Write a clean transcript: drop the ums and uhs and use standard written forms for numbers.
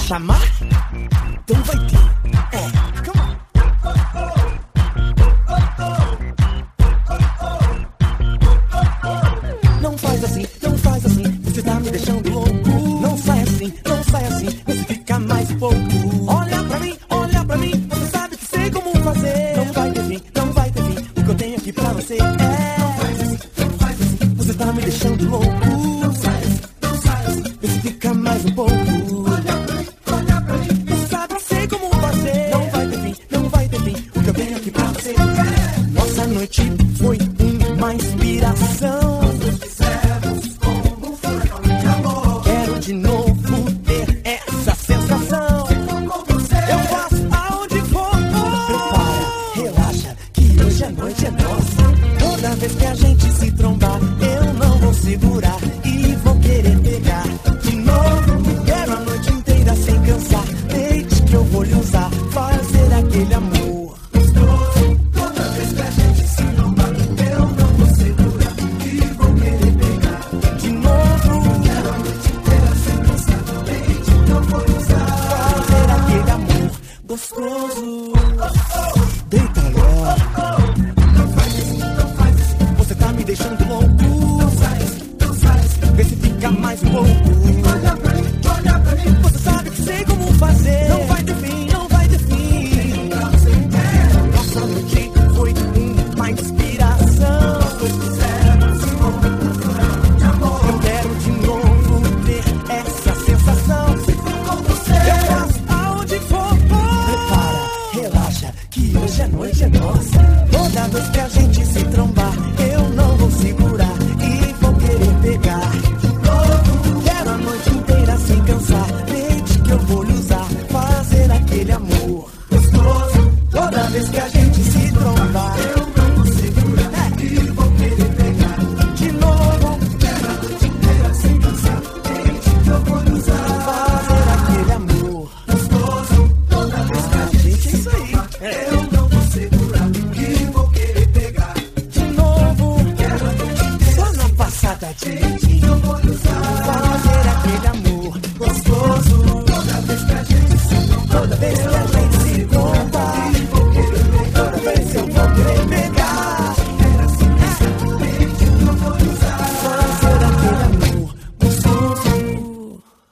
chamar? Então vai ter. Come on. Não faz assim, não faz assim, você tá me deixando louco. Não sai assim, você fica mais um pouco. Olha pra mim, você sabe que sei como fazer. Não vai ter fim, não vai ter fim, o que eu tenho aqui pra você é. Não faz assim, você tá me deixando louco. Não sai assim, você fica mais um pouco. Olha pra mim, você sabe que sei como fazer. Não vai ter fim, não vai ter fim, o que eu tenho aqui pra você é. Nossa noite foi uma inspiração. De novo ter essa sensação. Eu faço aonde for. Prepara, relaxa, que hoje a noite é nossa. Toda vez que a gente se trombar, eu não vou segurar e vou querer pegar de novo. Quero a noite inteira sem cansar. Leite que eu vou lhe usar, fazer aquele amor. Toda vez que a gente se trombar, eu não vou segurar e vou querer pegar de novo. Quero a noite fazer aquele amor gostoso. Deita logo. Não faz assim, você tá me deixando louco. Não sai, vê se fica mais um pouco.